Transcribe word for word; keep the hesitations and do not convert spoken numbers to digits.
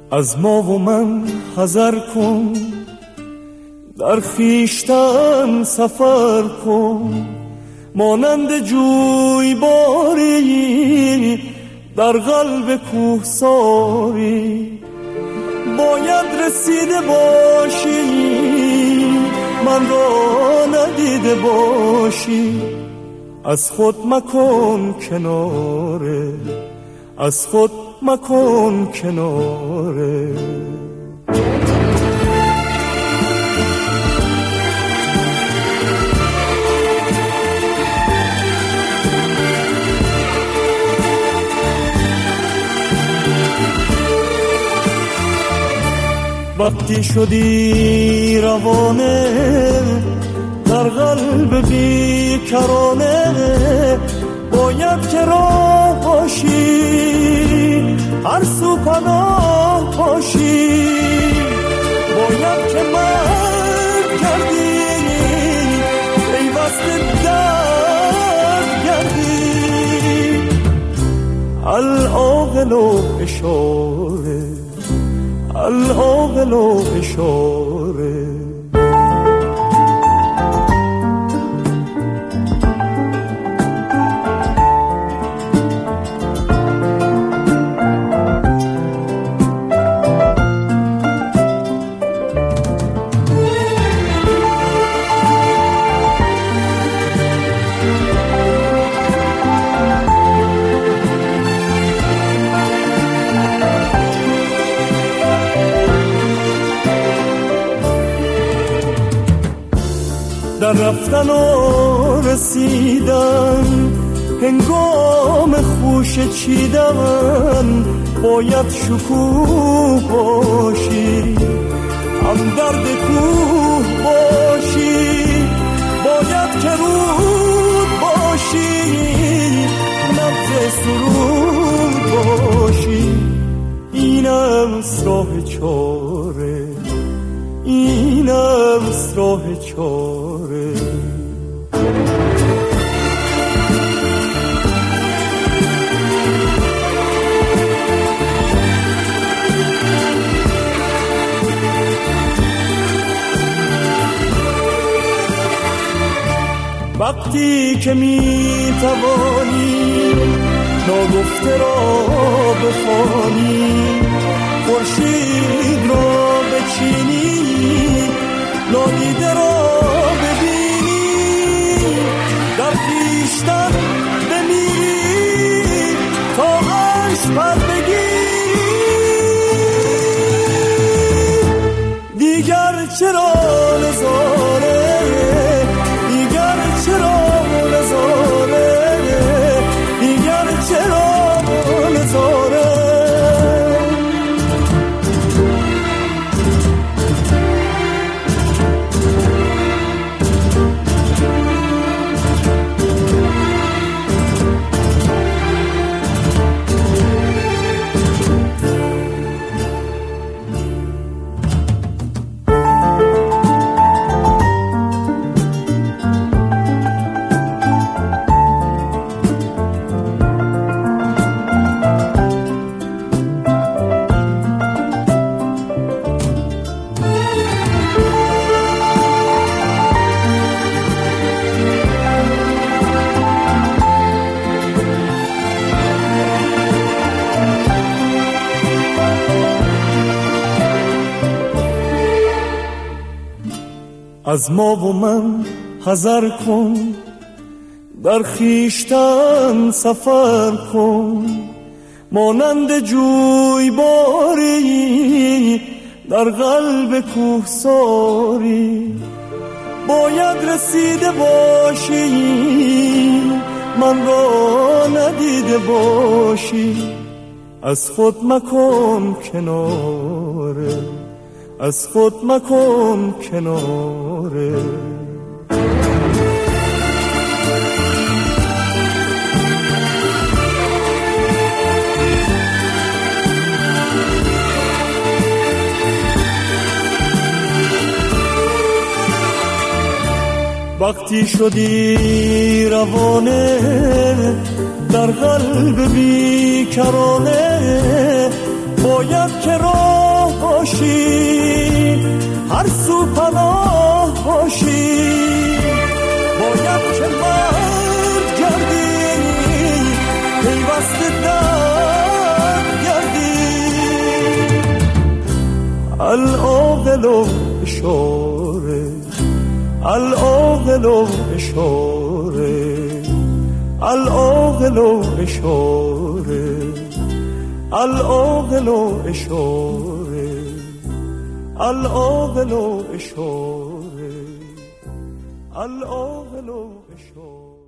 از ما و من حذر کن، در خویشتن سفر کن، مانند جوی باری در قلب کوهساری. باید رسیده باشی من را ندیده باشی، از خود مکن کناره، از خود مکن کناره. وقتی شدی روانه در قلب بیکرانه، باید که راه باشی هر سو پناه باشی. باید که مرد کردی پیوست درد گردی، العاقل و اشاره، العاقل و اشاره. در رفتن و رسیدن هنگام خوش چیدن، باید شکوه باشی هم درد کوه باشی. باید که رود باشی نبض سرود باشی. اینم راه چاره، اینم راه چاره. وقتی که می توانی ناگفته را بخوانی، خورشید را بچینی نادیده را ببینی، در خویشتن بمیری تا عشق پر بگیری. دیگر چرا نظاره، دیگر چرا نظاره، دیگر چرا نظاره. از ما و من حذر کن، در خویشتن سفر کن، مانند جوی باری در قلب کوهساری. باید رسیده باشی من را ندیده باشی، از خود مکن کناره، از خود مکن کناره. وقتی شدی روانه در قلب بیکرانه، باید که راه باشی، هر سو پناه باشی. باید که مرد گردی، پیوسته در گردی. العاقل و اشاره، العاقل و اشاره، العاقل و اشاره، العاقل و اشاره، العاقل و اشاره، العاقل و اشاره.